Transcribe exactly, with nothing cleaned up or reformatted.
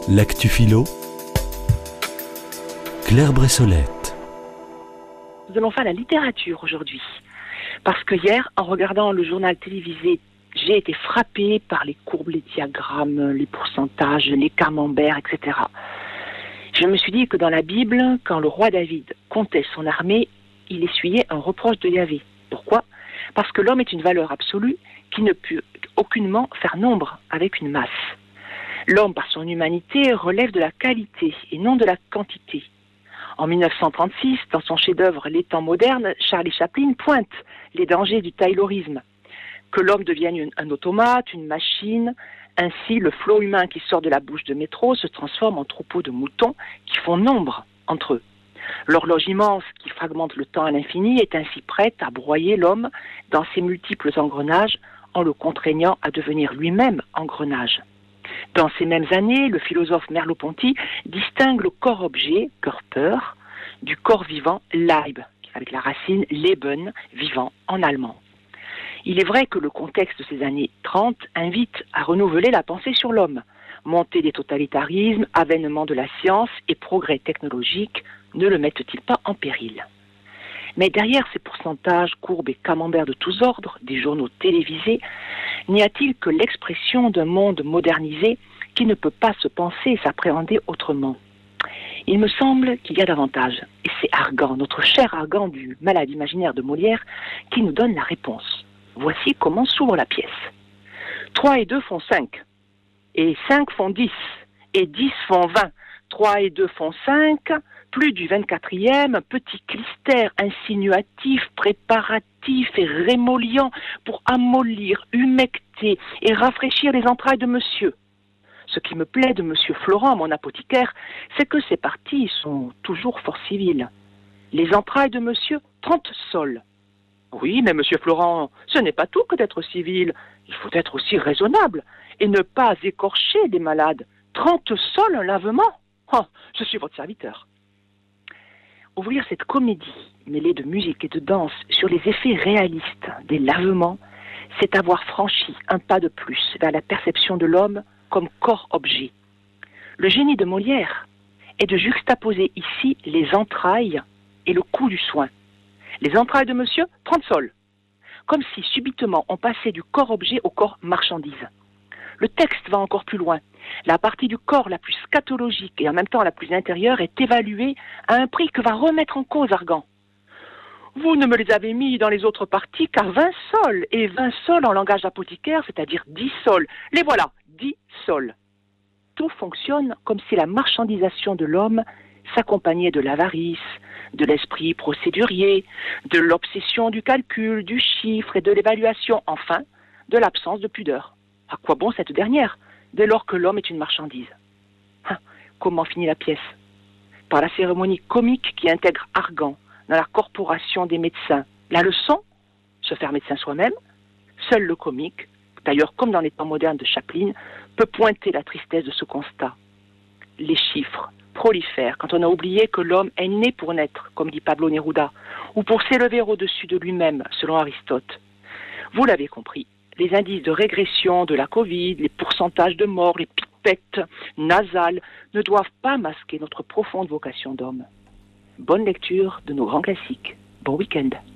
L'actu philo, Claire Bressolette. Nous allons faire la littérature aujourd'hui. Parce que hier, en regardant le journal télévisé, j'ai été frappée par les courbes, les diagrammes, les pourcentages, les camemberts, et cetera. Je me suis dit que dans la Bible, quand le roi David comptait son armée, il essuyait un reproche de Yahvé. Pourquoi ? Parce que l'homme est une valeur absolue qui ne peut aucunement faire nombre avec une masse. L'homme, par son humanité, relève de la qualité et non de la quantité. En mille neuf cent trente-six, dans son chef-d'œuvre Les temps modernes, Charlie Chaplin pointe les dangers du taylorisme. Que l'homme devienne une, un automate, une machine. Ainsi, le flot humain qui sort de la bouche de métro se transforme en troupeau de moutons qui font nombre entre eux. L'horloge immense qui fragmente le temps à l'infini est ainsi prête à broyer l'homme dans ses multiples engrenages en le contraignant à devenir lui-même engrenage. Dans ces mêmes années, le philosophe Merleau-Ponty distingue le corps-objet, Körper, du corps vivant, Leib, avec la racine Leben, vivant en allemand. Il est vrai que le contexte de ces années trente invite à renouveler la pensée sur l'homme. Montée des totalitarismes, avènement de la science et progrès technologiques ne le mettent-ils pas en péril ? Mais derrière ces pourcentages, courbes et camemberts de tous ordres, des journaux télévisés, n'y a-t-il que l'expression d'un monde modernisé qui ne peut pas se penser et s'appréhender autrement ? Il me semble qu'il y a davantage. Et c'est Argan, notre cher Argan du Malade imaginaire de Molière, qui nous donne la réponse. Voici comment s'ouvre la pièce. trois et deux font cinq. Et cinq font dix. Et dix font vingt. trois et deux font cinq. Plus du vingt-quatrième, petit clistère insinuatif, préparatif et rémoliant pour amollir, humecter et rafraîchir les entrailles de monsieur. Ce qui me plaît de monsieur Florent, mon apothicaire, c'est que ces parties sont toujours fort civiles. Les entrailles de monsieur, trente sols. Oui, mais monsieur Florent, ce n'est pas tout que d'être civil. Il faut être aussi raisonnable et ne pas écorcher des malades. trente sols un lavement ? Oh, je suis votre serviteur. Ouvrir cette comédie mêlée de musique et de danse sur les effets réalistes des lavements, c'est avoir franchi un pas de plus vers la perception de l'homme comme corps-objet. Le génie de Molière est de juxtaposer ici les entrailles et le coût du soin. Les entrailles de monsieur, trente sols. Comme si subitement on passait du corps-objet au corps-marchandise. Le texte va encore plus loin. La partie du corps la plus scatologique et en même temps la plus intérieure est évaluée à un prix que va remettre en cause Argan. Vous ne me les avez mis dans les autres parties qu'à vingt sols, et vingt sols en langage apothicaire, c'est-à-dire dix sols. Les voilà, dix sols. Tout fonctionne comme si la marchandisation de l'homme s'accompagnait de l'avarice, de l'esprit procédurier, de l'obsession du calcul, du chiffre et de l'évaluation, enfin, de l'absence de pudeur. À quoi bon cette dernière, dès lors que l'homme est une marchandise ? Hein, comment finit la pièce ? Par la cérémonie comique qui intègre Argan dans la corporation des médecins. La leçon ? Se faire médecin soi-même. Seul le comique, d'ailleurs comme dans les temps modernes de Chaplin, peut pointer la tristesse de ce constat. Les chiffres prolifèrent quand on a oublié que l'homme est né pour naître, comme dit Pablo Neruda, ou pour s'élever au-dessus de lui-même, selon Aristote. Vous l'avez compris. Les indices de régression de la Covid, les pourcentages de morts, les pipettes nasales ne doivent pas masquer notre profonde vocation d'homme. Bonne lecture de nos grands classiques. Bon week-end.